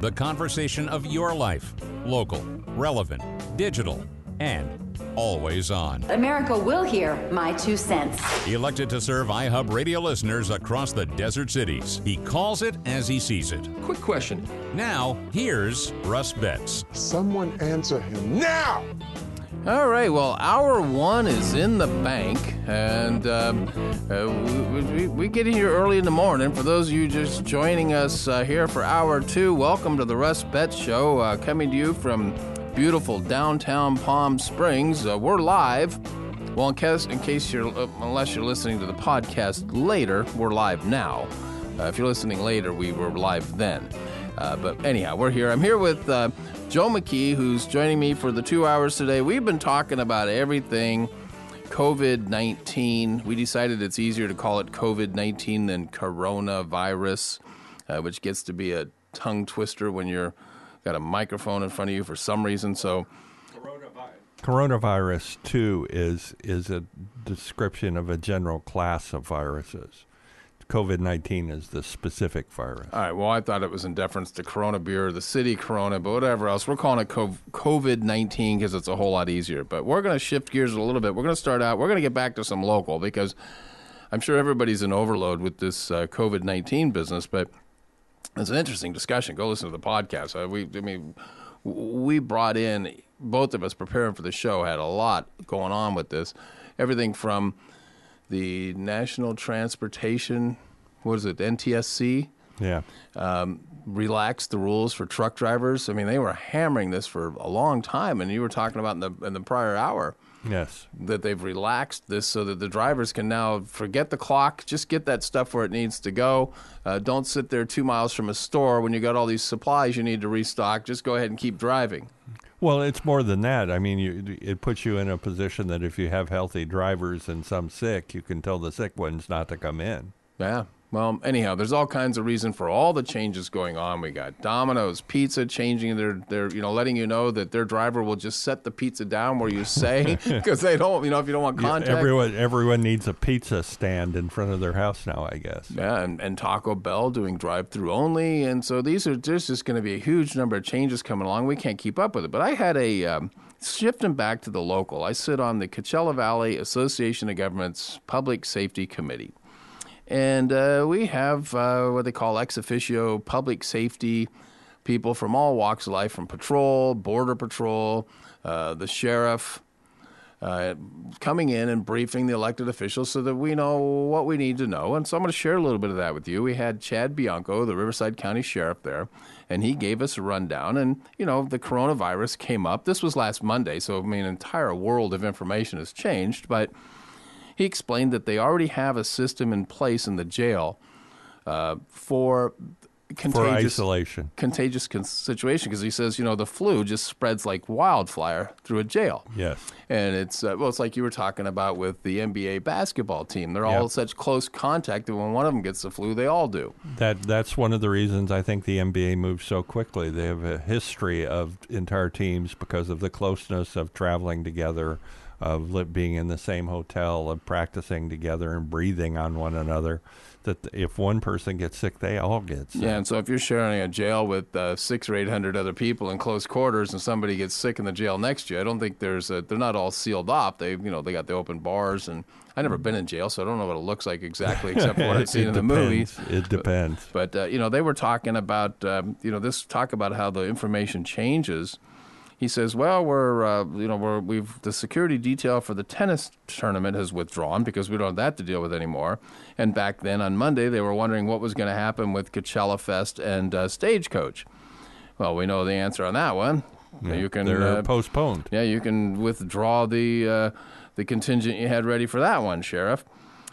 The conversation of your life. Local, relevant, digital, and always on. America will hear my 2 cents. Elected to serve iHub radio listeners across the desert cities. He calls it as he sees it. Quick question. Now, here's Russ Betts. Someone answer him now! All right, well, hour one is in the bank, and we get in here early in the morning. For those of you just joining us here for hour two, welcome to the Russ Betts Show, coming to you from beautiful downtown Palm Springs. We're live. Well, in case you're, unless you're listening to the podcast later, we're live now. If you're listening later, we were live then. But anyhow, we're here. I'm here with Joe McKee, who's joining me for the 2 hours today. We've been talking about everything COVID-19. We decided it's easier to call it COVID-19 than coronavirus, which gets to be a tongue twister when you're got a microphone in front of you for some reason. So, coronavirus too is a description of a general class of viruses. COVID-19 is the specific virus. All right, well, I thought it was in deference to Corona Beer, the city Corona, but whatever else. We're calling it COVID-19 because it's a whole lot easier. But we're going to shift gears a little bit. We're going to start out, we're going to get back to some local because I'm sure everybody's in overload with this COVID-19 business, but it's an interesting discussion. Go listen to the podcast. We brought in, both of us preparing for the show, had a lot going on with this. Everything from the National Transportation, what is it, NTSC? Yeah. Relaxed the rules for truck drivers. I mean, they were hammering this for a long time, and you were talking about in the prior hour. Yes. That they've relaxed this so that the drivers can now forget the clock, just get that stuff where it needs to go. Don't sit there 2 miles from a store when you got all these supplies you need to restock. Just go ahead and keep driving. Well, it's more than that. I mean, it puts you in a position that if you have healthy drivers and some sick, you can tell the sick ones not to come in. Yeah. Well, anyhow, there's all kinds of reason for all the changes going on. We got Domino's Pizza changing their letting you know that their driver will just set the pizza down where you say because they don't, if you don't want contact. Everyone needs a pizza stand in front of their house now, I guess. Yeah, and Taco Bell doing drive-through only, and so there's just going to be a huge number of changes coming along. We can't keep up with it. But I had shifting back to the local. I sit on the Coachella Valley Association of Governments Public Safety Committee. And we have what they call ex officio public safety people from all walks of life, from patrol, border patrol, the sheriff, coming in and briefing the elected officials so that we know what we need to know. And so I'm going to share a little bit of that with you. We had Chad Bianco, the Riverside County Sheriff, there, and he gave us a rundown. And, the coronavirus came up. This was last Monday, so, an entire world of information has changed, but he explained that they already have a system in place in the jail for isolation, contagious situation. Because he says, the flu just spreads like wildfire through a jail. Yes, and it's like you were talking about with the NBA basketball team. They're all such close contact that when one of them gets the flu, they all do. That's one of the reasons I think the NBA moves so quickly. They have a history of entire teams because of the closeness of traveling together, of being in the same hotel, of practicing together and breathing on one another, that if one person gets sick, they all get sick. Yeah, and so if you're sharing a jail with 600 or 800 other people in close quarters and somebody gets sick in the jail next to you, I don't think they're not all sealed off. They got the open bars, and I've never been in jail, so I don't know what it looks like exactly except for what I've seen in the movies. It depends. But they were talking about, talk about how the information changes. He says, well, the security detail for the tennis tournament has withdrawn because we don't have that to deal with anymore. And back then on Monday, they were wondering what was going to happen with Coachella Fest and Stagecoach. Well, we know the answer on that one. Yeah, they're postponed. Yeah, you can withdraw the contingent you had ready for that one, Sheriff.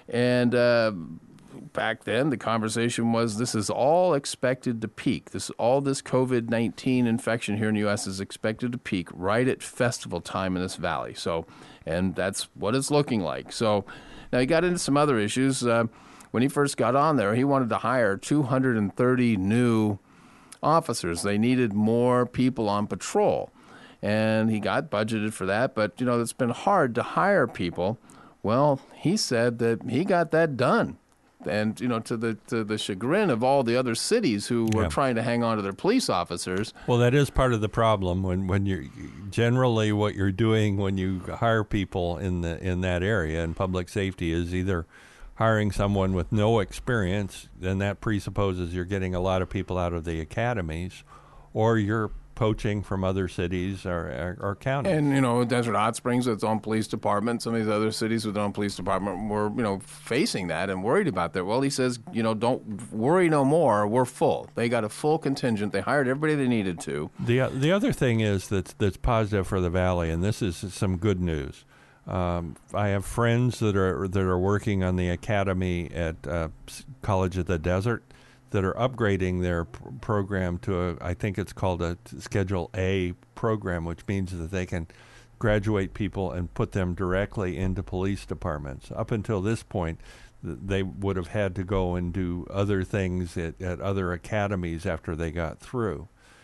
And back then, the conversation was this is all expected to peak. All this COVID-19 infection here in the U.S. is expected to peak right at festival time in this valley. So, and that's what it's looking like. So now he got into some other issues. When he first got on there, he wanted to hire 230 new officers. They needed more people on patrol. And he got budgeted for that. But, it's been hard to hire people. Well, he said that he got that done. and to the chagrin of all the other cities who were trying to hang on to their police officers. Well, that is part of the problem when you're generally what you're doing when you hire people in that area in public safety is either hiring someone with no experience, then that presupposes you're getting a lot of people out of the academies, or you're poaching from other cities or counties. And, Desert Hot Springs with its own police department, some of these other cities with their own police department were, facing that and worried about that. Well, he says, don't worry no more. We're full. They got a full contingent. They hired everybody they needed to. The other thing is that's positive for the Valley, and this is some good news. I have friends that are working on the academy at College of the Desert that are upgrading their program to I think it's called a Schedule A program, which means that they can graduate people and put them directly into police departments. Up until this point, they would have had to go and do other things at other academies after they got through.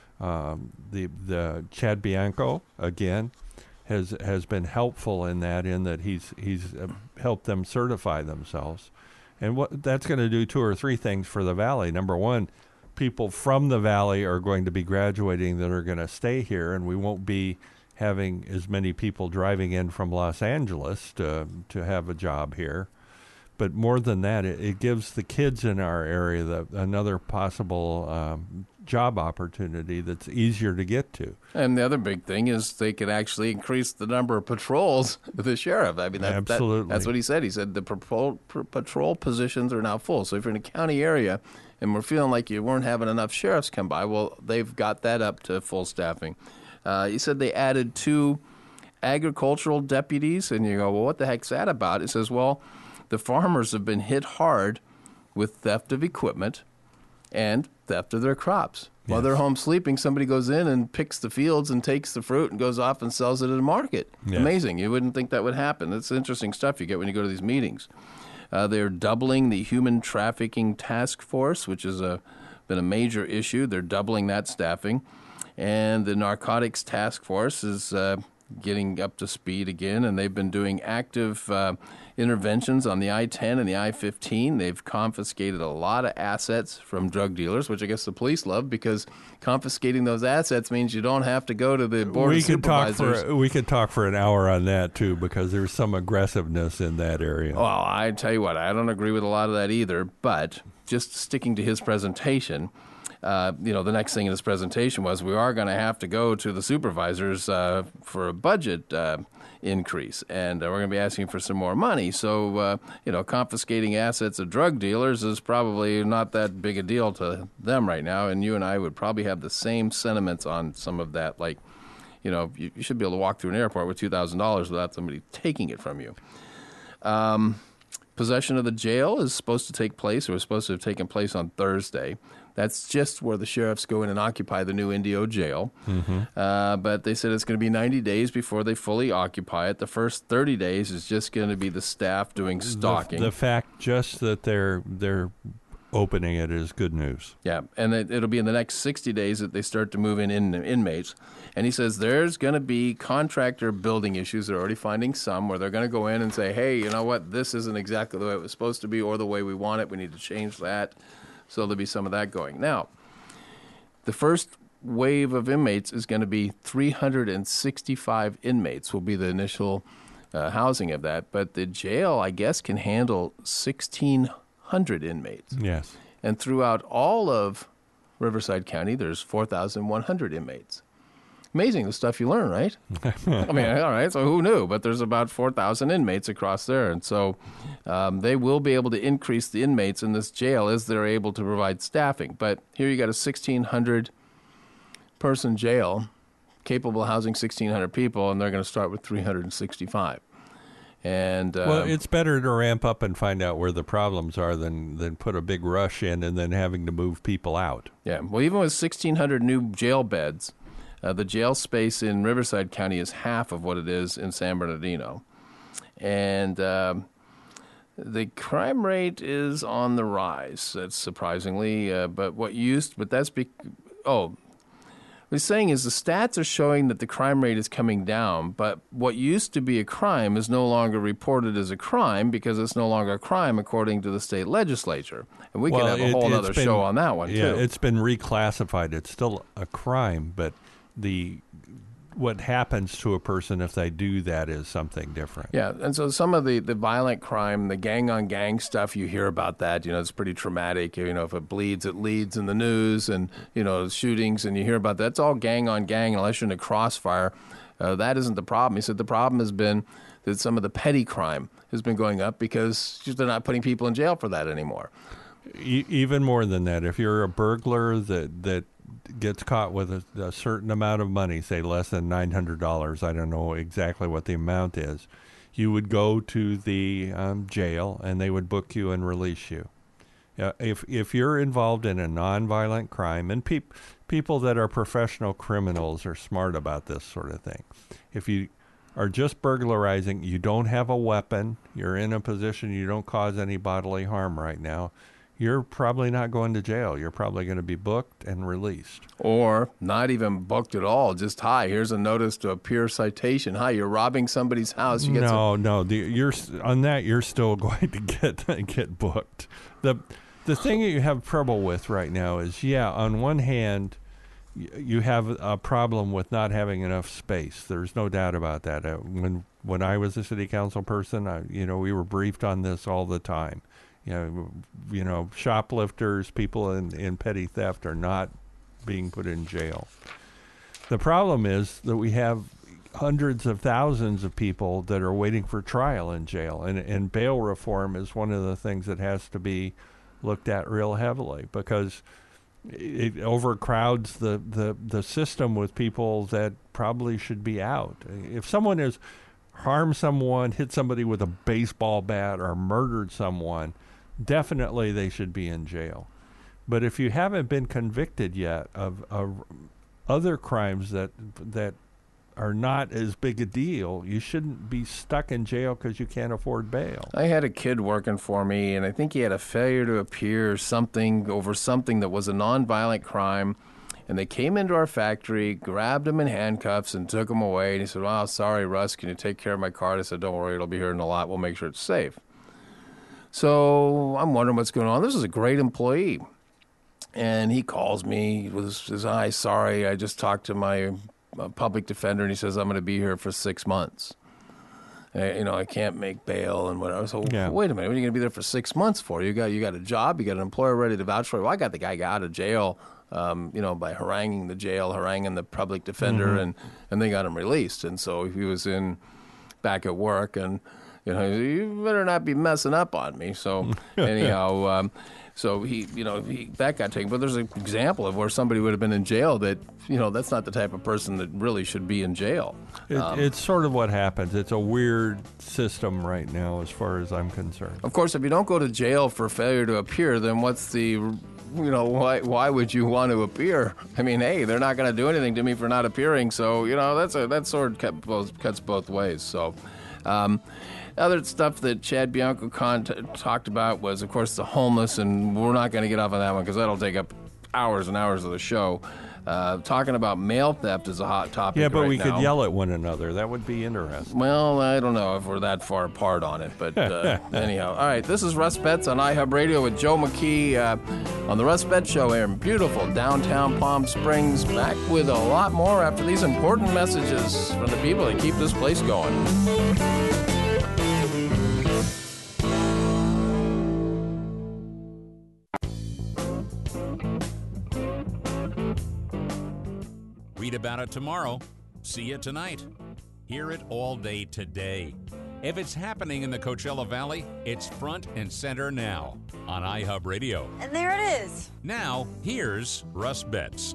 The Chad Bianco, again, has been helpful in that he's helped them certify themselves. And what that's going to do 2 or 3 things for the Valley. Number one, people from the Valley are going to be graduating that are going to stay here, and we won't be having as many people driving in from Los Angeles to have a job here. But more than that, it gives the kids in our area another possible job opportunity that's easier to get to. And the other big thing is they could actually increase the number of patrols with the sheriff. I mean, absolutely. That's what he said. He said the patrol positions are now full. So if you're in a county area and we're feeling like you weren't having enough sheriffs come by, well, they've got that up to full staffing. He said they added 2 agricultural deputies, and you go, well, what the heck's that about? It says, well, the farmers have been hit hard with theft of equipment and theft of their crops. While they're home sleeping, somebody goes in and picks the fields and takes the fruit and goes off and sells it at a market. Yes. Amazing. You wouldn't think that would happen. That's interesting stuff you get when you go to these meetings. They're doubling the human trafficking task force, which has been a major issue. They're doubling that staffing. And the narcotics task force is getting up to speed again, and they've been doing active interventions on the I-10 and the I-15. They've confiscated a lot of assets from drug dealers, which I guess the police love, because confiscating those assets means you don't have to go to the board of supervisors. We could talk for an hour on that, too, because there's some aggressiveness in that area. Well, I tell you what, I don't agree with a lot of that either, but just sticking to his presentation, the next thing in his presentation was we are going to have to go to the supervisors for a budget increase, and we're going to be asking for some more money. So, confiscating assets of drug dealers is probably not that big a deal to them right now, and you and I would probably have the same sentiments on some of that. Like, you should be able to walk through an airport with $2,000 without somebody taking it from you. Possession of the jail is supposed to take place, or was supposed to have taken place on Thursday. That's just where the sheriffs go in and occupy the new Indio jail. Mm-hmm. But they said it's going to be 90 days before they fully occupy it. The first 30 days is just going to be the staff doing stalking. The fact just that they're opening it is good news. Yeah, and it'll be in the next 60 days that they start to move in inmates. And he says there's going to be contractor building issues. They're already finding some where they're going to go in and say, hey, you know what, this isn't exactly the way it was supposed to be or the way we want it. We need to change that. So there'll be some of that going. Now, the first wave of inmates is going to be 365 inmates will be the initial housing of that. But the jail, I guess, can handle 1,600 inmates. Yes. And throughout all of Riverside County, there's 4,100 inmates. Amazing the stuff you learn, right? I mean, all right, so who knew? But there's about 4,000 inmates across there. And so they will be able to increase the inmates in this jail as they're able to provide staffing. But here you got a 1,600-person jail capable of housing 1,600 people, and they're going to start with 365. And well, it's better to ramp up and find out where the problems are than put a big rush in and then having to move people out. Yeah, well, even with 1,600 new jail beds, the jail space in Riverside County is half of what it is in San Bernardino. And the crime rate is on the rise, that's surprisingly. But that's he's saying is the stats are showing that the crime rate is coming down, but what used to be a crime is no longer reported as a crime because it's no longer a crime according to the state legislature. And we could have a whole other show on that one, too. Yeah, it's been reclassified. It's still a crime, but what happens to a person if they do that is something different. Yeah, and so some of the violent crime, the gang-on-gang stuff, you hear about that. It's pretty traumatic. If it bleeds, it leads in the news, and, shootings, and you hear about that. It's all gang-on-gang unless you're in a crossfire. That isn't the problem. He said the problem has been that some of the petty crime has been going up because they're not putting people in jail for that anymore. Even more than that, if you're a burglar that gets caught with a certain amount of money, say less than $900, I don't know exactly what the amount is, you would go to the jail and they would book you and release you. If you're involved in a nonviolent crime, and people that are professional criminals are smart about this sort of thing. If you are just burglarizing, you don't have a weapon, you're in a position you don't cause any bodily harm right now, you're probably not going to jail. You're probably going to be booked and released. Or not even booked at all. Just, hi, here's a notice to appear citation. Hi, you're robbing somebody's house. You're on that, you're still going to get booked. The thing that you have trouble with right now is, on one hand, you have a problem with not having enough space. There's no doubt about that. When I was a city council person, we were briefed on this all the time. Shoplifters, people in petty theft are not being put in jail. The problem is that we have hundreds of thousands of people that are waiting for trial in jail, and bail reform is one of the things that has to be looked at real heavily because it overcrowds the system with people that probably should be out. If someone has harmed someone, hit somebody with a baseball bat, or murdered someone, definitely they should be in jail. But if you haven't been convicted yet of other crimes that are not as big a deal, you shouldn't be stuck in jail because you can't afford bail. I had a kid working for me, and I think he had a failure to appear over something that was a nonviolent crime. And they came into our factory, grabbed him in handcuffs, and took him away. And he said, "Wow, sorry, Russ, can you take care of my car?" I said, "Don't worry, it'll be here in a lot. We'll make sure it's safe." So I'm wondering what's going on. This is a great employee. And he calls me with his "Hi, sorry, I just talked to my public defender, and he says I'm going to be here for 6 months. I can't make bail and whatever." So wait a minute, what are you going to be there for 6 months for? You got a job, you got an employer ready to vouch for you. Well, I got the guy out of jail, by haranguing the public defender, and they got him released. And so he was back at work, and you better not be messing up on me. So anyhow, so he that got taken. But there's an example of where somebody would have been in jail that, that's not the type of person that really should be in jail. It's sort of what happens. It's a weird system right now as far as I'm concerned. Of course, if you don't go to jail for failure to appear, then what's the, why would you want to appear? I mean, hey, they're not going to do anything to me for not appearing. So, that sort of cuts both ways. So, other stuff that Chad Bianco talked about was, of course, the homeless, and we're not going to get off on that one because that'll take up hours and hours of the show. Talking about mail theft is a hot topic. Yeah, but right we now. could yell at one another. That would be interesting. Well, I don't know if we're that far apart on it, but anyhow. All right, this is Russ Betts on iHub Radio with Joe McKee on the Russ Betts Show here in beautiful downtown Palm Springs. Back with a lot more after these important messages from the people that keep this place going. Read about it tomorrow. See it tonight. Hear it all day today. If it's happening in the Coachella Valley, it's front and center now on iHub Radio. And there it is. Now, here's Russ Betts.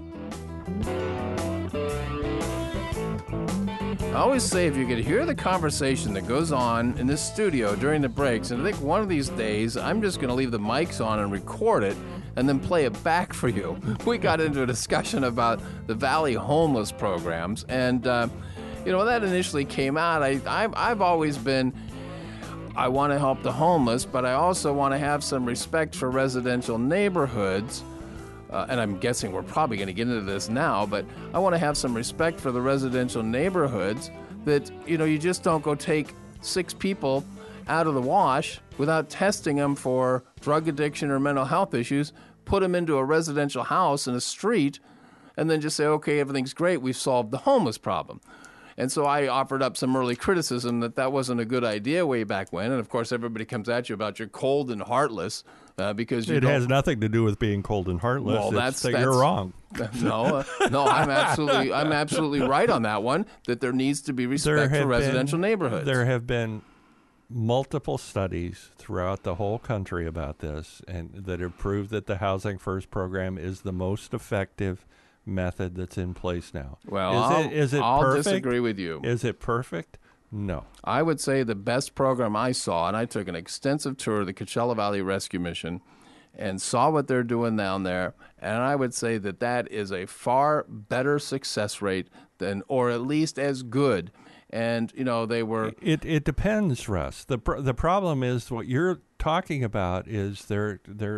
I always say if you could hear the conversation that goes on in this studio during the breaks, and I think one of these days I'm just going to leave the mics on and record it and then play it back for you. We got into a discussion about the Valley homeless programs, and when that initially came out, I've always been, I want to help the homeless, but I also want to have some respect for residential neighborhoods and I'm guessing we're probably going to get into this now, but I want to have some respect for the residential neighborhoods that, you just don't go take 6 people out of the wash without testing them for drug addiction or mental health issues, put them into a residential house in a street, and then just say, okay, everything's great, we've solved the homeless problem. And so I offered up some early criticism that wasn't a good idea way back when. And, of course, everybody comes at you about you're cold and heartless because you has nothing to do with being cold and heartless. Well, that's you're wrong. No, I'm absolutely right on that one, that there needs to be respect for residential neighborhoods. There have been multiple studies throughout the whole country about this, and that have proved that the Housing First program is the most effective method that's in place now. Well, I'll perfect? Disagree with you. Is it perfect? No. I would say the best program I saw, and I took an extensive tour of the Coachella Valley Rescue Mission and saw what they're doing down there, and I would say that is a far better success rate than, or at least as good. And, they were... It depends, Russ. The problem is what you're talking about is their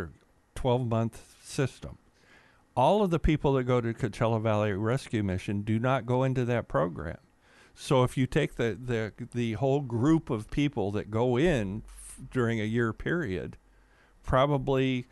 12-month system. All of the people that go to Coachella Valley Rescue Mission do not go into that program. So if you take the whole group of people that go in during a year period, probably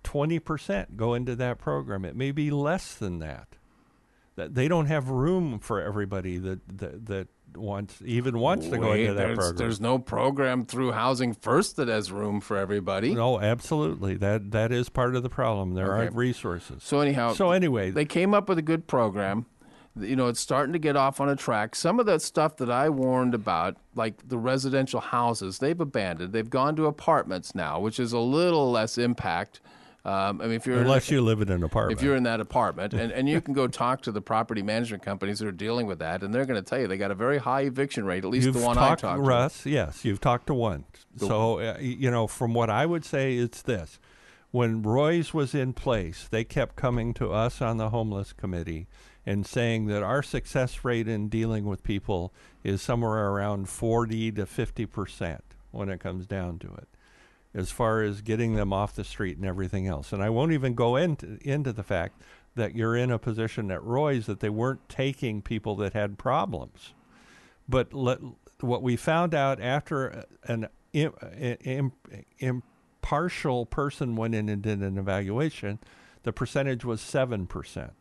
20% go into that program. It may be less than that. That they don't have room for everybody that wants to go into that program. There's no program through Housing First that has room for everybody. No, absolutely. That is part of the problem. There aren't resources. So anyway, they came up with a good program. It's starting to get off on a track. Some of that stuff that I warned about, like the residential houses, they've abandoned. They've gone to apartments now, which is a little less impact. If you're unless you live in an apartment. If you're in that apartment, and you can go talk to the property management companies that are dealing with that, and they're going to tell you they got a very high eviction rate, at least the one I talked to. Russ, yes, you've talked to one. So, from what I would say, it's this. When Roy's was in place, they kept coming to us on the homeless committee and saying that our success rate in dealing with people is somewhere around 40 to 50% when it comes down to it, as far as getting them off the street and everything else. And I won't even go into the fact that you're in a position at Roy's that they weren't taking people that had problems. But what we found out after an impartial person went in and did an evaluation, the percentage was 7%.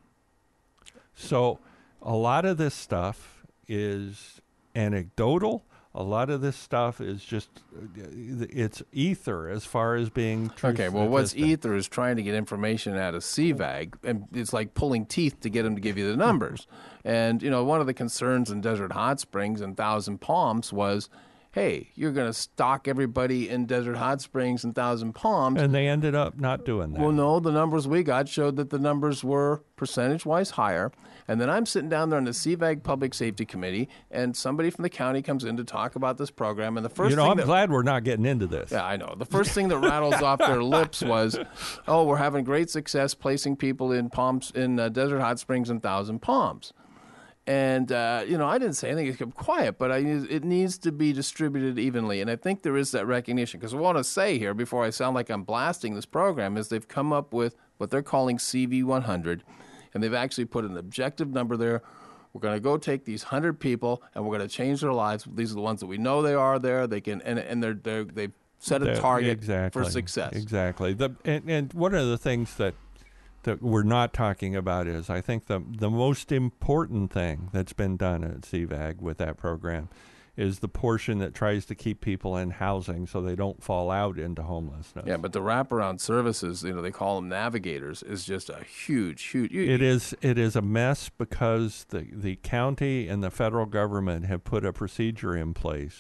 So a lot of this stuff is anecdotal. A lot of this stuff is just, it's ether as far as being true. Okay, well, what's ether is trying to get information out of CVAG, and it's like pulling teeth to get them to give you the numbers. And, one of the concerns in Desert Hot Springs and Thousand Palms was, hey, you're going to stock everybody in Desert Hot Springs and Thousand Palms. And they ended up not doing that. Well, no, the numbers we got showed that the numbers were percentage-wise higher. And then I'm sitting down there on the CVAG Public Safety Committee, and somebody from the county comes in to talk about this program. And the first I'm glad we're not getting into this. Yeah, I know. The first thing that rattles off their lips was, we're having great success placing people in Desert Hot Springs and Thousand Palms. And, I didn't say anything. It kept quiet, but it needs to be distributed evenly. And I think there is that recognition. Because what I want to say here, before I sound like I'm blasting this program, is they've come up with what they're calling CV100. And they've actually put an objective number there. We're going to go take these 100 people, and we're going to change their lives. These are the ones that we know they are there. They can, and they've set a target for success. Exactly. And one of the things that we're not talking about is, I think the most important thing that's been done at CVAG with that program is the portion that tries to keep people in housing so they don't fall out into homelessness. Yeah, but the wraparound services, they call them navigators, is just a huge. It is a mess because the county and the federal government have put a procedure in place,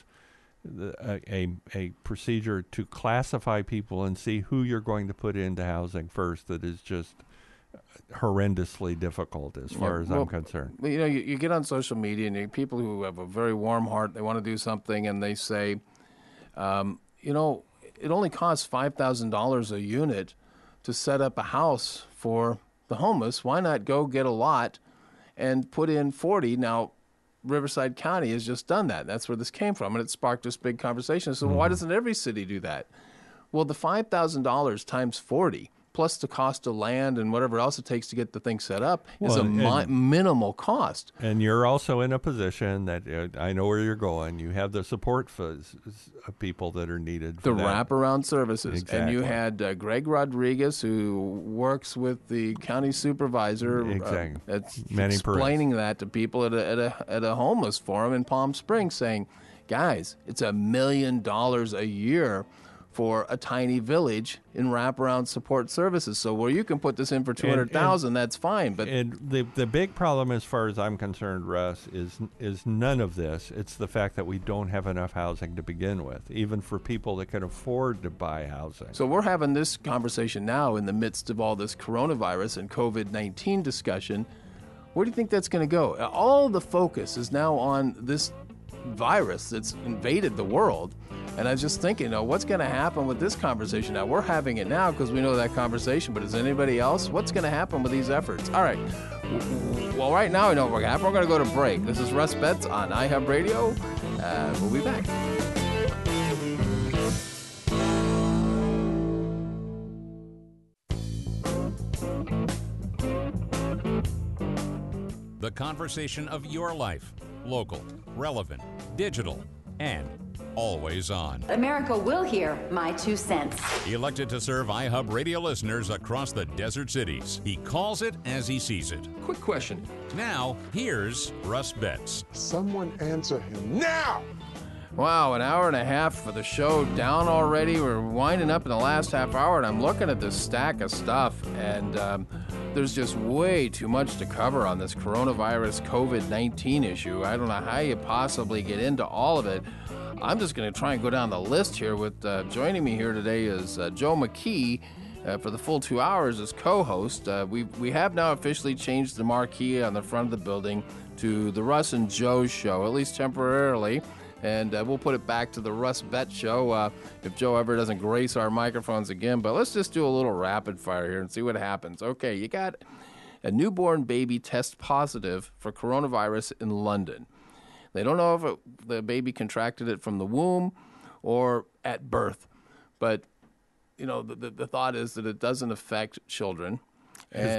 a procedure to classify people and see who you're going to put into housing first. That is just horrendously difficult as far as I'm concerned. You get on social media and people who have a very warm heart, they want to do something, and they say, it only costs $5,000 a unit to set up a house for the homeless. Why not go get a lot and put in 40? Now, Riverside County has just done that. That's where this came from, and it sparked this big conversation. So why doesn't every city do that? Well, the $5,000 times 40 plus the cost of land and whatever else it takes to get the thing set up, is Well, a minimal cost. And you're also in a position that I know where you're going. You have the support of people that are needed for The that. wraparound services. Exactly. And you had Greg Rodriguez, who works with the county supervisor, Exactly. explaining that to people at a homeless forum in Palm Springs, saying, guys, it's $1 million a year for a tiny village in wraparound support services. So where you can put this in for $200,000, that's fine. But And the big problem, as far as I'm concerned, Russ, is none of this. It's the fact that we don't have enough housing to begin with, even for people that can afford to buy housing. So we're having this conversation now in the midst of all this coronavirus and COVID-19 discussion. Where do you think that's going to go? All the focus is now on this virus that's invaded the world. And I was just thinking, what's going to happen with this conversation now? We're having it now because we know that conversation, but is anybody else? What's going to happen with these efforts? All right. Well, right now we know what's going to happen. We're going to go to break. This is Russ Betts on iHub Radio. We'll be back. The conversation of your life. Local, relevant, digital, and always on. America will hear my 2 cents. Elected to serve iHub Radio listeners across the desert cities. He calls it as he sees it. Quick question. Now, here's Russ Betts. Someone answer him now! Wow, an hour and a half for the show down already. We're winding up in the last half hour, and I'm looking at this stack of stuff, and there's just way too much to cover on this coronavirus COVID-19 issue. I don't know how you possibly get into all of it. I'm just going to try and go down the list here with joining me here today is Joe McKee for the full 2 hours as co-host. We have now officially changed the marquee on the front of the building to the Russ and Joe Show, at least temporarily. And we'll put it back to the Russ Betts Show if Joe ever doesn't grace our microphones again. But let's just do a little rapid fire here and see what happens. Okay, you got a newborn baby test positive for coronavirus in London. They don't know if the baby contracted it from the womb or at birth. But, the thought is that it doesn't affect children. As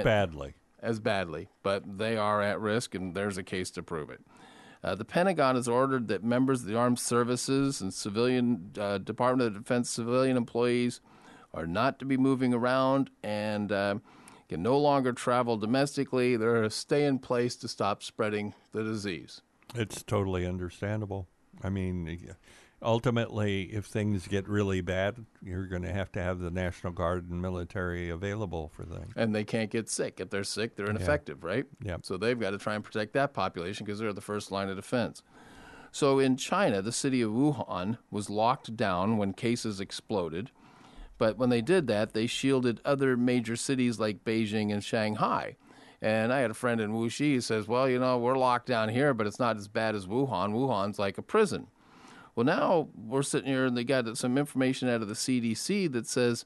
badly. But they are at risk, and there's a case to prove it. The Pentagon has ordered that members of the armed services and civilian Department of Defense civilian employees are not to be moving around and can no longer travel domestically. They're to stay in place to stop spreading the disease. It's totally understandable. I mean, ultimately, if things get really bad, you're going to have the National Guard and military available for things. And they can't get sick. If they're sick, they're ineffective, right? Yeah. So they've got to try and protect that population because they're the first line of defense. So in China, the city of Wuhan was locked down when cases exploded. But when they did that, they shielded other major cities like Beijing and Shanghai. And I had a friend in Wuxi who says, well, we're locked down here, but it's not as bad as Wuhan. Wuhan's like a prison. Well, now we're sitting here and they got some information out of the CDC that says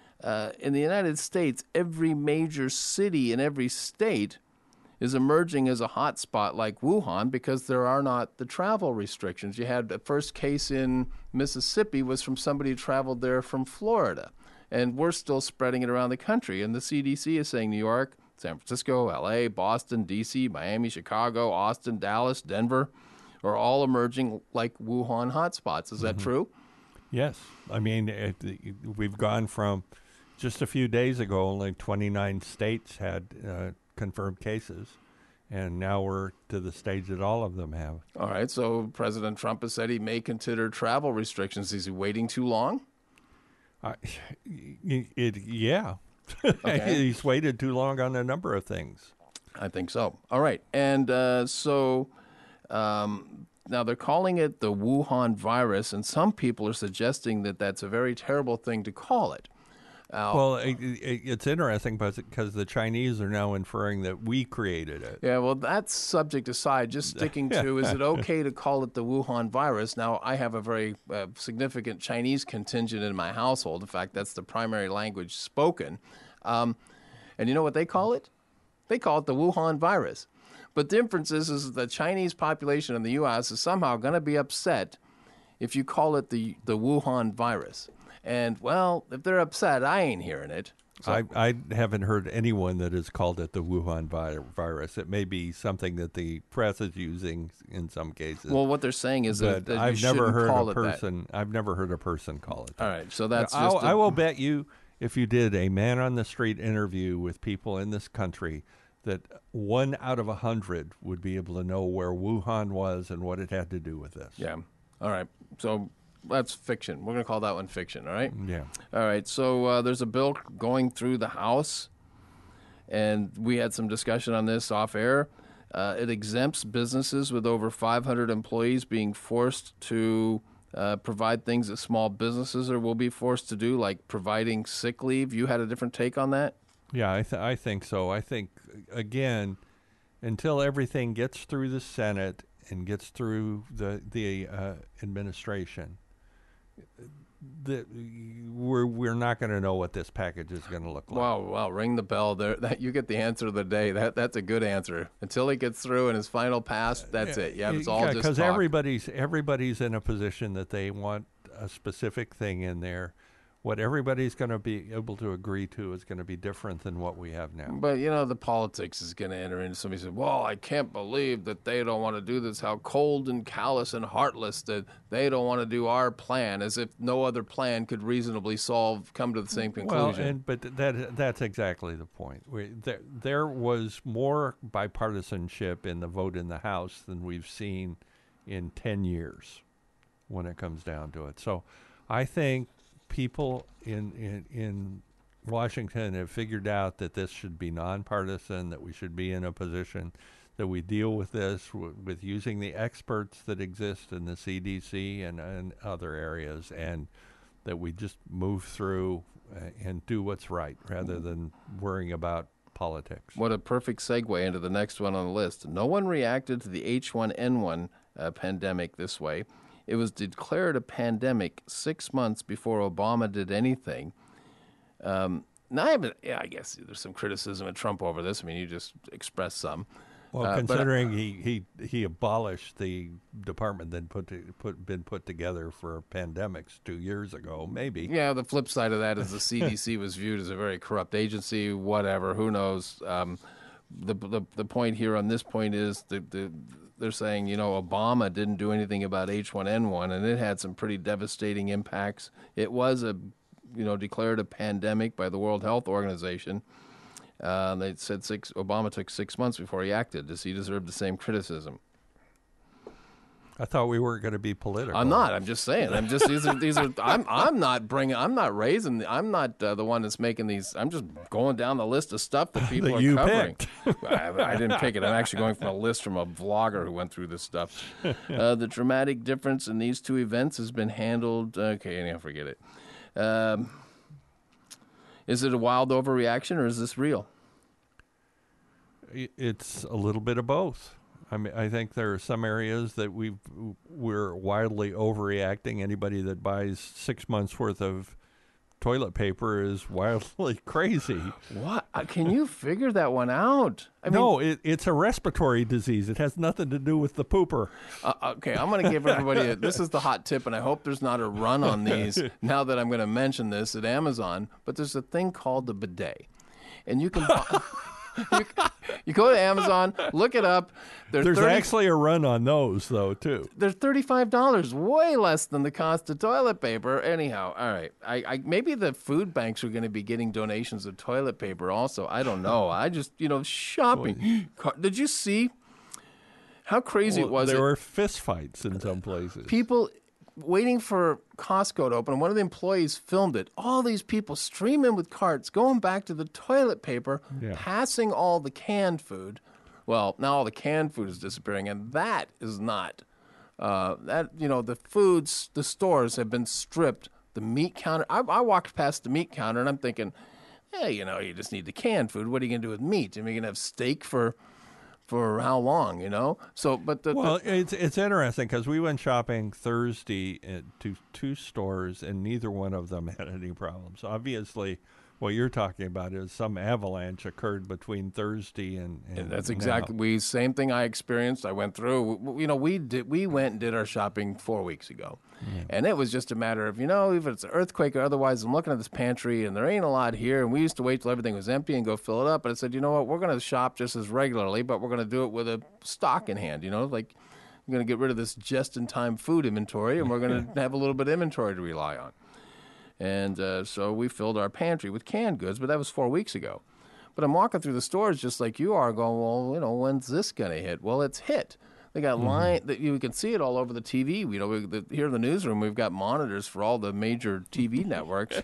in the United States, every major city in every state is emerging as a hot spot like Wuhan because there are not the travel restrictions. You had the first case in Mississippi was from somebody who traveled there from Florida. And we're still spreading it around the country. And the CDC is saying New York, San Francisco, L.A., Boston, D.C., Miami, Chicago, Austin, Dallas, Denver are all emerging like Wuhan hotspots. Is that true? Yes. I mean, we've gone from just a few days ago, only 29 states had confirmed cases, and now we're to the stage that all of them have. All right. So President Trump has said he may consider travel restrictions. Is he waiting too long? Yeah. Okay. He's waited too long on a number of things. I think so. All right. And now they're calling it the Wuhan virus, and some people are suggesting that that's a very terrible thing to call it. Well, it's interesting because the Chinese are now inferring that we created it. Yeah, well, that's subject aside. Just sticking to, is it okay to call it the Wuhan virus? Now, I have a very significant Chinese contingent in my household. In fact, that's the primary language spoken. And you know what they call it? They call it the Wuhan virus. But the difference is the Chinese population in the U.S. is somehow going to be upset if you call it the Wuhan virus. And, well, if they're upset, I ain't hearing it. So, I haven't heard anyone that has called it the Wuhan virus. It may be something that the press is using in some cases. well, what they're saying is but that I've you never shouldn't heard call a it that. person. I've never heard a person call it that. All right, so that's I will bet you if you did a man on the street interview with people in this country, that 1 out of 100 would be able to know where Wuhan was and what it had to do with this. Yeah. All right. So that's fiction. We're going to call that one fiction, all right? Yeah. All right. So there's a bill going through the House, and we had some discussion on this off air. It exempts businesses with over 500 employees being forced to provide things that small businesses will be forced to do, like providing sick leave. You had a different take on that? Yeah, I think so. I think, again, until everything gets through the Senate and gets through the administration, we're not going to know what this package is going to look like. Wow! Ring the bell. There, you get the answer of the day. That's a good answer. Until it gets through and his final pass, that's it. Yeah, it's all just because talk. everybody's in a position that they want a specific thing in there. What everybody's going to be able to agree to is going to be different than what we have now. But, the politics is going to enter into somebody says, well, I can't believe that they don't want to do this, how cold and callous and heartless that they don't want to do our plan, as if no other plan could reasonably come to the same conclusion. Well, that's exactly the point. There was more bipartisanship in the vote in the House than we've seen in 10 years when it comes down to it. So I think people in Washington have figured out that this should be nonpartisan, that we should be in a position that we deal with this with using the experts that exist in the CDC and other areas, and that we just move through and do what's right rather than worrying about politics. What a perfect segue into the next one on the list. No one reacted to the H1N1 pandemic this way. It was declared a pandemic 6 months before Obama did anything. Now, I guess there's some criticism of Trump over this. I mean, you just expressed some. Well, considering he abolished the department that been put together for pandemics 2 years ago, maybe. Yeah, the flip side of that is the CDC was viewed as a very corrupt agency. Whatever, who knows? The point here on this point is they're saying, Obama didn't do anything about H1N1, and it had some pretty devastating impacts. It was declared a pandemic by the World Health Organization. They said Obama took 6 months before he acted. Does he deserve the same criticism? I thought we weren't going to be political. I'm not. I'm just saying. I'm just these are. I'm not the one that's making these. I'm just going down the list of stuff that people are covering. I didn't pick it. I'm actually going from a list from a vlogger who went through this stuff. The dramatic difference in these two events has been handled. Okay, anyhow, forget it. Is it a wild overreaction or is this real? It's a little bit of both. I mean, I think there are some areas that we're wildly overreacting. Anybody that buys 6 months worth of toilet paper is wildly crazy. What? Can you figure that one out? No, it's a respiratory disease. It has nothing to do with the pooper. Okay, I'm going to give everybody this is the hot tip, and I hope there's not a run on these now that I'm going to mention this at Amazon. But there's a thing called the bidet, and you can buy. You go to Amazon, look it up. There's actually a run on those, though, too. They're $35, way less than the cost of toilet paper. Anyhow, all right. I maybe the food banks are going to be getting donations of toilet paper also. I don't know. I just, shopping. Did you see how crazy it was? There were fist fights in some places. People waiting for Costco to open, and one of the employees filmed it. All these people streaming with carts, going back to the toilet paper, passing all the canned food. Well, now all the canned food is disappearing, and that is not. The foods, the stores have been stripped. The meat counter, I walked past the meat counter, and I'm thinking, hey, you just need the canned food. What are you going to do with meat? Are you going to have steak for how long, So, but it's interesting because we went shopping Thursday to two stores and neither one of them had any problems. Obviously, what you're talking about is some avalanche occurred between Thursday and that's now. exactly same thing I experienced. I went through. We went and did our shopping 4 weeks ago, and it was just a matter of if it's an earthquake or otherwise. I'm looking at this pantry and there ain't a lot here, and we used to wait till everything was empty and go fill it up. But I said, you know what, we're going to shop just as regularly, but we're going to do it with a stock in hand. Like we're going to get rid of this just-in-time food inventory, and we're going to have a little bit of inventory to rely on. And so we filled our pantry with canned goods, but that was 4 weeks ago. But I'm walking through the stores just like you are going, well, when's this going to hit? Well, it's hit. They got line that you can see it all over the TV. Here in the newsroom, we've got monitors for all the major TV networks.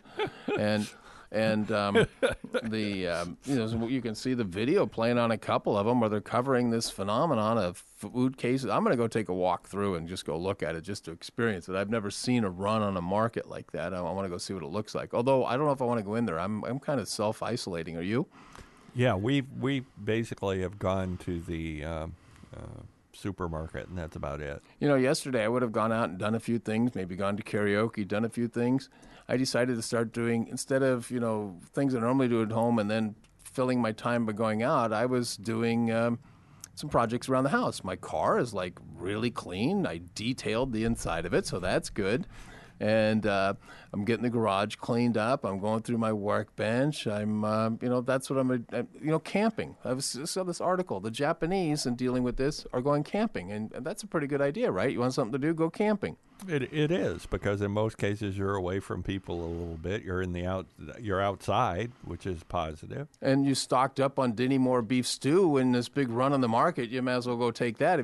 You can see the video playing on a couple of them where they're covering this phenomenon of food cases. I'm going to go take a walk through and just go look at it just to experience it. I've never seen a run on a market like that. I want to go see what it looks like. Although I don't know if I want to go in there. I'm kind of self-isolating. Are you? Yeah, we basically have gone to the supermarket, and that's about it. Yesterday I would have gone out and done a few things, maybe gone to karaoke, done a few things. I decided to start doing, instead of, things I normally do at home and then filling my time by going out, I was doing some projects around the house. My car is really clean. I detailed the inside of it, so that's good. And I'm getting the garage cleaned up. I'm going through my workbench. I'm, that's what I'm, camping. I saw this article. The Japanese, in dealing with this, are going camping. And that's a pretty good idea, right? You want something to do, go camping. It is, because in most cases you're away from people a little bit. You're outside, which is positive. And you stocked up on Dinty Moore beef stew in this big run on the market. You might as well go take that.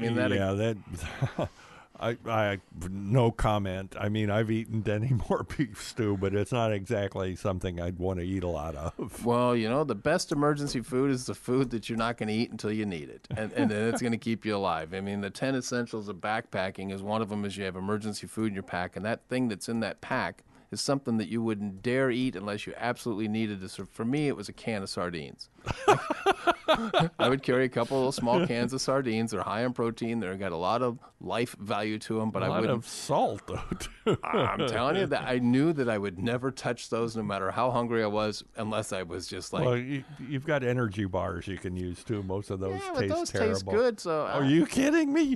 I no comment. I mean, I've eaten Dinty Moore beef stew, but it's not exactly something I'd want to eat a lot of. Well, the best emergency food is the food that you're not going to eat until you need it, and then it's going to keep you alive. I mean, the 10 essentials of backpacking is one of them. Is you have emergency food in your pack, and that thing that's in that pack is something that you wouldn't dare eat unless you absolutely needed to. For me, it was a can of sardines. I would carry a couple of small cans of sardines. They're high in protein. They've got a lot of life value to them. But a lot of salt, though, too. I'm telling you that I knew that I would never touch those, no matter how hungry I was, unless I was just like. Well, you've got energy bars you can use too. Most of those taste but those terrible. Taste good. So are you kidding me?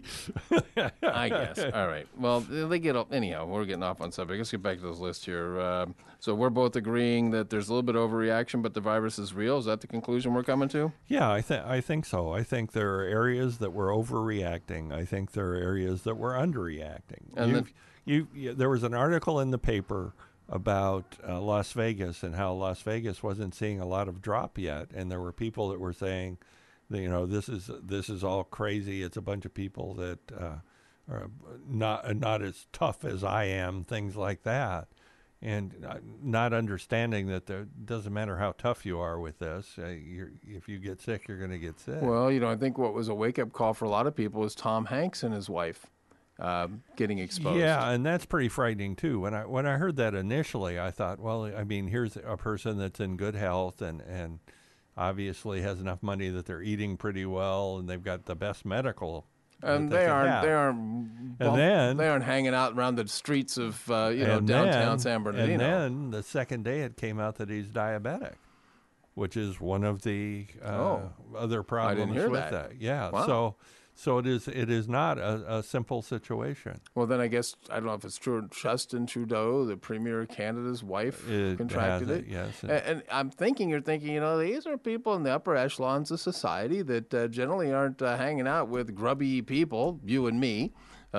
I guess. All right. Well, they get up. Anyhow, we're getting off on subject. Let's get back to this list here. So we're both agreeing that there's a little bit of overreaction, but the virus is real. Is that the conclusion we're coming to? Yeah, I think so. I think there are areas that we're overreacting. I think there are areas that we're underreacting. And there was an article in the paper about Las Vegas and how Las Vegas wasn't seeing a lot of drop yet, and there were people that were saying, this is all crazy. It's a bunch of people that are not as tough as I am, things like that. And not understanding that it doesn't matter how tough you are with this. If you get sick, you're going to get sick. Well, I think what was a wake-up call for a lot of people was Tom Hanks and his wife getting exposed. Yeah, and that's pretty frightening, too. When I heard that initially, I thought, well, I mean, here's a person that's in good health and obviously has enough money that they're eating pretty well, and they've got the best medical. And they aren't hanging out around the streets of downtown San Bernardino. And then the second day it came out that he's diabetic, which is one of the other problems with that. Yeah. Wow. So it is not a simple situation. Well, then I guess, I don't know if it's true, Justin Trudeau, the Premier of Canada's wife, contracted it. Yes. And you're thinking, these are people in the upper echelons of society that generally aren't hanging out with grubby people, you and me. They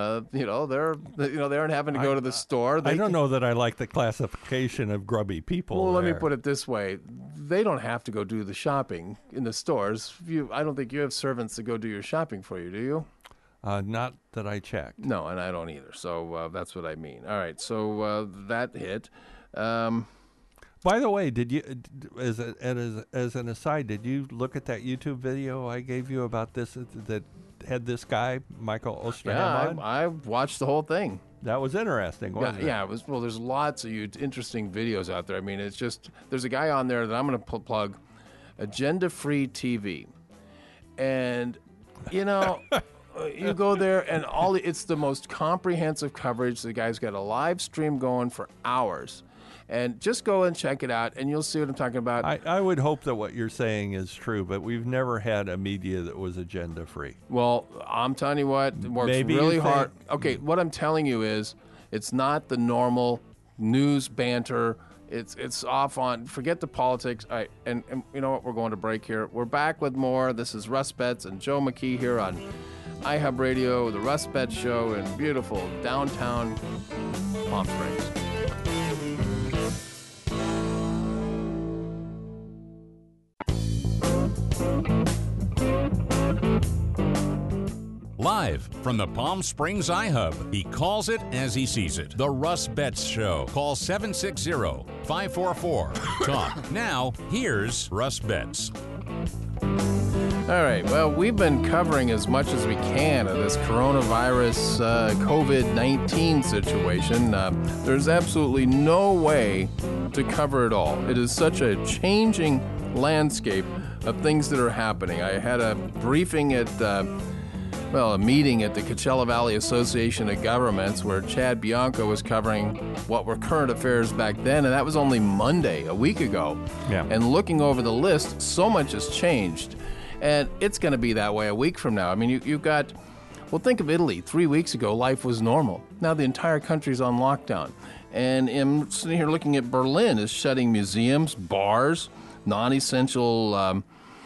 aren't having to go to the store. I don't know that I like the classification of grubby people. Well, let me put it this way: they don't have to go do the shopping in the stores. I don't think you have servants to go do your shopping for you, do you? Not that I checked. No, and I don't either. So that's what I mean. All right, so that hit. By the way, did you, as an aside, did you look at that YouTube video I gave you about this that had this guy, Michael Osterham, on? I watched the whole thing. That was interesting, wasn't it? Yeah, it was. Well, there's lots of interesting videos out there. I mean, it's just, there's a guy on there that I'm going to plug, Agenda Free TV. And, you go there and it's the most comprehensive coverage. The guy's got a live stream going for hours. And just go and check it out, and you'll see what I'm talking about. I would hope that what you're saying is true, but we've never had a media that was agenda-free. Well, I'm telling you what, it works Maybe really you think- hard. Okay, what I'm telling you is it's not the normal news banter. It's off on, forget the politics. And you know what, we're going to break here. We're back with more. This is Russ Betts and Joe McKee here on iHub Radio, the Russ Betts Show in beautiful downtown Palm Springs. Live from the Palm Springs iHub, he calls it as he sees it. The Russ Betts Show. Call 760-544-TALK. Now, here's Russ Betts. All right, well, we've been covering as much as we can of this coronavirus COVID-19 situation. There's absolutely no way to cover it all. It is such a changing landscape of things that are happening. I had a briefing at a meeting at the Coachella Valley Association of Governments where Chad Bianco was covering what were current affairs back then, and that was only Monday, a week ago. Yeah. And looking over the list, so much has changed. And it's going to be that way a week from now. I mean, you've got, well, think of Italy. 3 weeks ago, life was normal. Now the entire country's on lockdown. And I'm sitting here looking at Berlin is shutting museums, bars, non-essential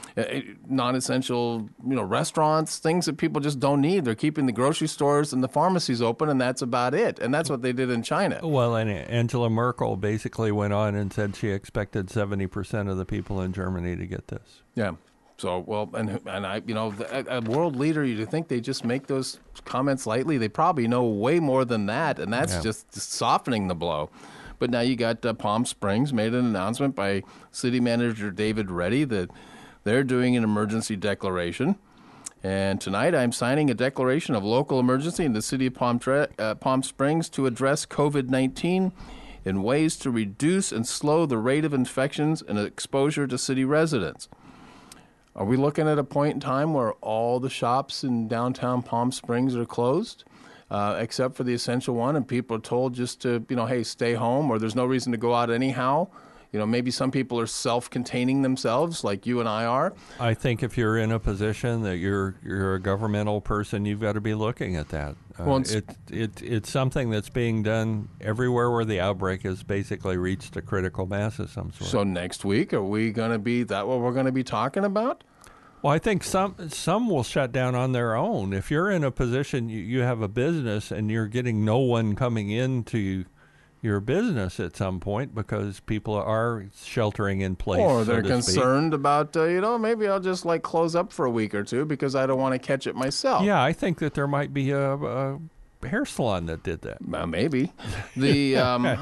restaurants, things that people just don't need. They're keeping the grocery stores and the pharmacies open, and that's about it. And that's what they did in China. Well, and Angela Merkel basically went on and said she expected 70% of the people in Germany to get this. Yeah. So, well, and I, a world leader, you'd think they just make those comments lightly. They probably know way more than that, and that's just softening the blow. But now you got Palm Springs made an announcement by city manager David Reddy that they're doing an emergency declaration. And tonight I'm signing a declaration of local emergency in the city of Palm Springs to address COVID-19 in ways to reduce and slow the rate of infections and exposure to city residents. Are we looking at a point in time where all the shops in downtown Palm Springs are closed, except for the essential one, and people are told just to, hey, stay home, or there's no reason to go out anyhow? Maybe some people are self-containing themselves, like you and I are. I think if you're in a position that you're a governmental person, you've got to be looking at that. It's something that's being done everywhere where the outbreak has basically reached a critical mass of some sort. So next week, are we going to be that what we're going to be talking about? Well, I think some will shut down on their own. If you're in a position, you have a business and you're getting no one coming into your business at some point because people are sheltering in place. Or they're concerned about, maybe I'll just close up for a week or two because I don't want to catch it myself. Yeah, I think that there might be a hair salon that did that. Maybe. The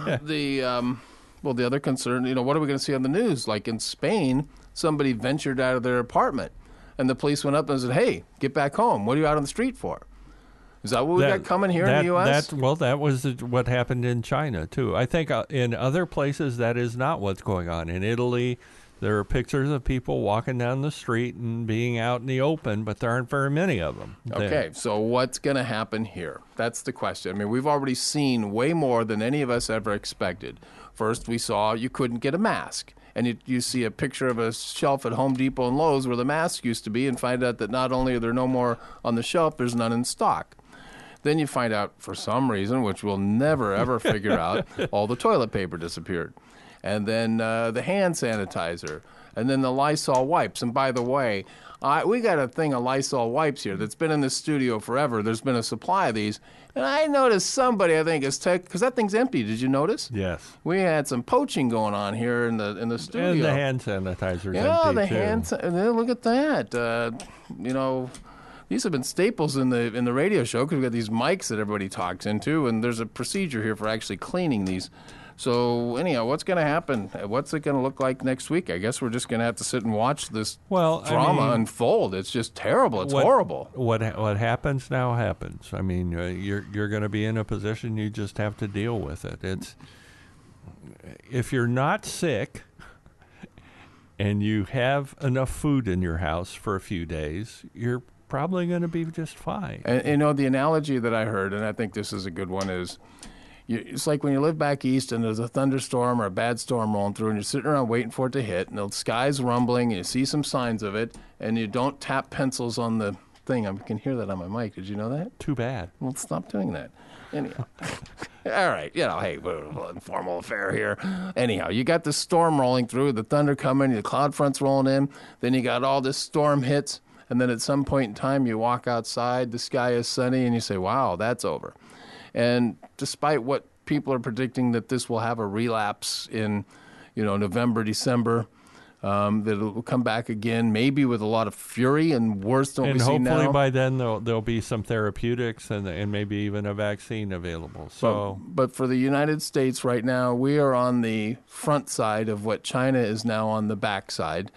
other concern, what are we going to see on the news? Like in Spain, somebody ventured out of their apartment and the police went up and said, hey, get back home. What are you out on the street for? Is that what we got coming here in the U.S.? That was what happened in China, too. I think in other places that is not what's going on. In Italy, there are pictures of people walking down the street and being out in the open, but there aren't very many of them. Okay, so what's going to happen here? That's the question. I mean, we've already seen way more than any of us ever expected. First, we saw you couldn't get a mask. And you see a picture of a shelf at Home Depot and Lowe's where the mask used to be and find out that not only are there no more on the shelf, there's none in stock. Then you find out, for some reason, which we'll never, ever figure out, all the toilet paper disappeared. And then the hand sanitizer. And then the Lysol wipes. And by the way, we got a thing of Lysol wipes here that's been in the studio forever. There's been a supply of these. And I noticed somebody, I think, because that thing's empty. Did you notice? Yes. We had some poaching going on here in the studio. And the hand sanitizer's empty, look at that. These have been staples in the radio show because we've got these mics that everybody talks into, and there's a procedure here for actually cleaning these. So anyhow, what's going to happen? What's it going to look like next week? I guess we're just going to have to sit and watch this drama unfold. It's just terrible. It's horrible. What happens now happens. I mean, you're going to be in a position you just have to deal with it. If you're not sick and you have enough food in your house for a few days, you're probably going to be just fine. And the analogy that I heard, and I think this is a good one, is It's like when you live back east and there's a thunderstorm or a bad storm rolling through, and you're sitting around waiting for it to hit, and the sky's rumbling, and you see some signs of it, and you don't tap pencils on the thing. I can hear that on my mic. Did you know that? Too bad. Well, stop doing that. Anyhow. All right. Hey, we're an informal affair here. Anyhow, you got the storm rolling through, the thunder coming, the cloud front's rolling in, then you got all this storm hits, and then at some point in time you walk outside, the sky is sunny, and you say, wow, that's over. And despite what people are predicting that this will have a relapse in, November, December, that it will come back again, maybe with a lot of fury and worse than what we see now. And hopefully by then there'll be some therapeutics and maybe even a vaccine available. So, but for the United States right now, we are on the front side of what China is now on the back side,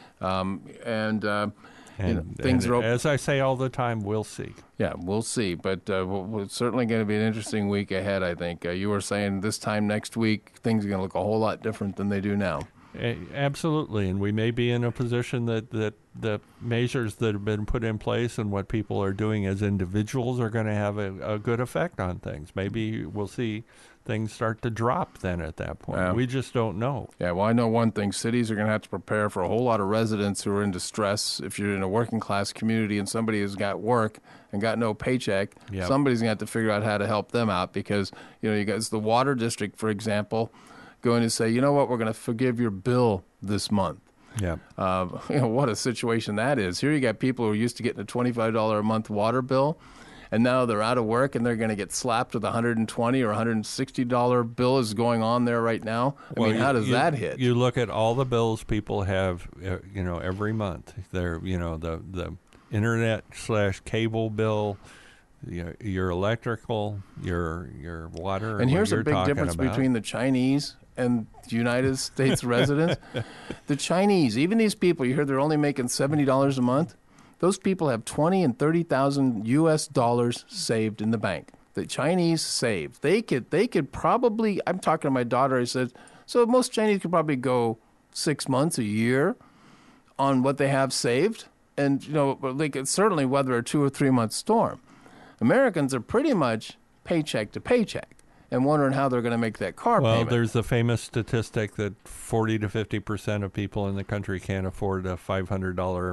things are open. As I say all the time, we'll see. Yeah, we'll see. But it's certainly going to be an interesting week ahead, I think. You were saying this time next week, things are going to look a whole lot different than they do now. Absolutely. And we may be in a position that the measures that have been put in place and what people are doing as individuals are going to have a good effect on things. Maybe we'll see things start to drop then at that point. Yeah. We just don't know. Yeah, well, I know one thing. Cities are going to have to prepare for a whole lot of residents who are in distress. If you're in a working class community and somebody has got work and got no paycheck, Yep. Somebody's going to have to figure out how to help them out because, you guys, the water district, for example, going to say, you know what, we're going to forgive your bill this month. Yeah. What a situation that is. Here you got people who are used to getting a $25 a month water bill, and now they're out of work and they're going to get slapped with a $120 or $160 bill is going on there right now. I mean, how does that hit? You look at all the bills people have, every month. They're, the internet/cable bill, your electrical, your water. And here's a big difference between the Chinese and the United States residents. The Chinese, even these people, you hear they're only making $70 a month. Those people have $20,000 and $30,000 US dollars saved in the bank. The Chinese save. They could probably. I'm talking to my daughter. I said, so most Chinese could probably go 6 months, a year, on what they have saved, and they could certainly weather a 2 or 3 month storm. Americans are pretty much paycheck to paycheck and wondering how they're going to make that car payment. Well, there's the famous statistic that 40 to 50% of people in the country can't afford a $500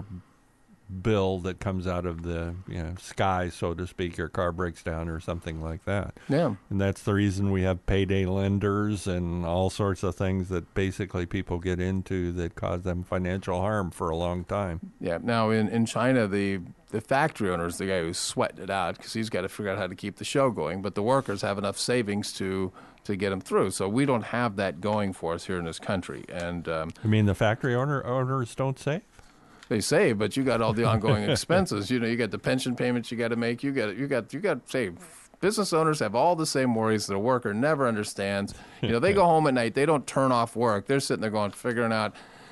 bill that comes out of the sky, so to speak. Your car breaks down or something like that. Yeah. And that's the reason we have payday lenders and all sorts of things that basically people get into that cause them financial harm for a long time. Yeah. Now, in China, the factory owner is the guy who's sweating it out because he's got to figure out how to keep the show going. But the workers have enough savings to get them through. So we don't have that going for us here in this country. And you mean the factory owners don't save? They save, but you got all the ongoing expenses. You got the pension payments you got to make. You got to save. Business owners have all the same worries that a worker never understands. They go home at night. They don't turn off work. They're sitting there figuring out,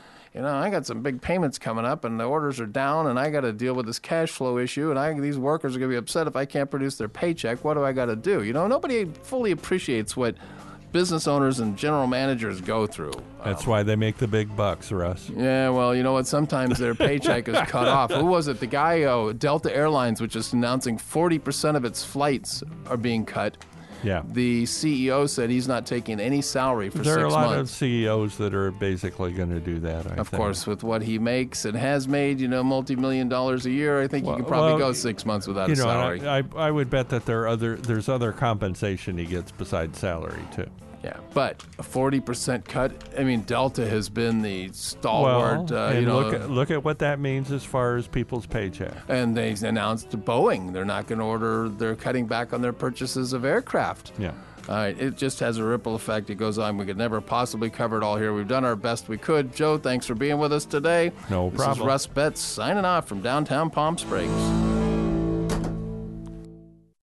I got some big payments coming up, and the orders are down, and I got to deal with this cash flow issue, and these workers are going to be upset if I can't produce their paycheck. What do I got to do? Nobody fully appreciates what business owners and general managers go through. That's why they make the big bucks, Russ. Yeah, well, you know what? Sometimes their paycheck is cut off. Who was it? The guy, Delta Airlines, which is announcing 40% of its flights are being cut. Yeah. The CEO said he's not taking any salary for 6 months. There are a lot of CEOs that are basically going to do that, I think. Of course, with what he makes and has made, multi-million dollars a year, I think you could probably go 6 months without a salary. I would bet that there's other compensation he gets besides salary, too. Yeah, but a 40% cut. I mean, Delta has been the stalwart. Look at what that means as far as people's paycheck. And they announced to Boeing they're not going to order. They're cutting back on their purchases of aircraft. Yeah. All right, it just has a ripple effect. It goes on. We could never possibly cover it all here. We've done our best we could. Joe, thanks for being with us today. No problem. This is Russ Betts signing off from downtown Palm Springs.